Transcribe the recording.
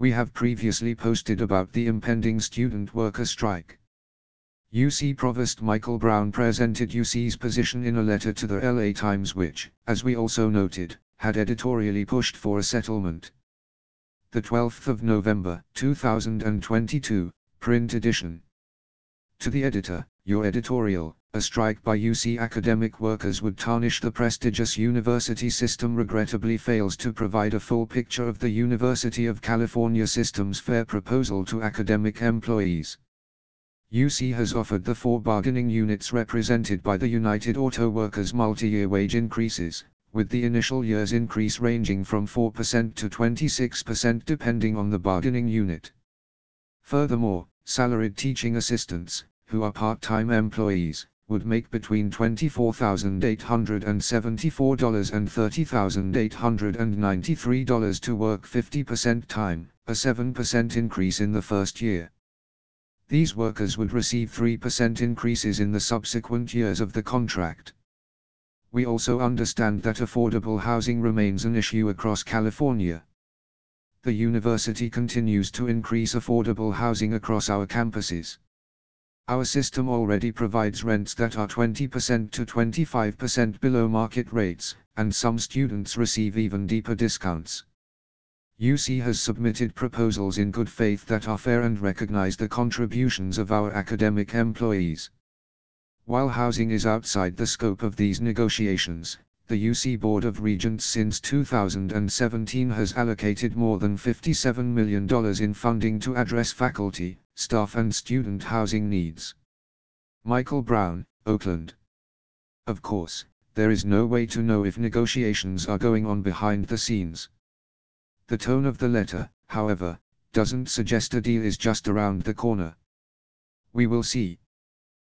We have previously posted about the impending student worker strike. UC Provost Michael Brown presented UC's position in a letter to the LA Times which, as we also noted, had editorially pushed for a settlement. The 12th of November, 2022, print edition. To the editor, your editorial, a strike by UC academic workers would tarnish the prestigious university system, regrettably fails to provide a full picture of the University of California system's fair proposal to academic employees. UC has offered the 4 bargaining units represented by the United Auto Workers multi-year wage increases, with the initial year's increase ranging from 4% to 26% depending on the bargaining unit. Furthermore, salaried teaching assistants, who are part-time employees, would make between $24,874 and $30,893 to work 50% time, a 7% increase in the first year. These workers would receive 3% increases in the subsequent years of the contract. We also understand that affordable housing remains an issue across California. The university continues to increase affordable housing across our campuses. Our system already provides rents that are 20% to 25% below market rates, and some students receive even deeper discounts. UC has submitted proposals in good faith that are fair and recognize the contributions of our academic employees. While housing is outside the scope of these negotiations, the UC Board of Regents since 2017 has allocated more than $57 million in funding to address faculty, staff and student housing needs. Michael Brown, Oakland. Of course, there is no way to know if negotiations are going on behind the scenes. The tone of the letter, however, doesn't suggest a deal is just around the corner. We will see.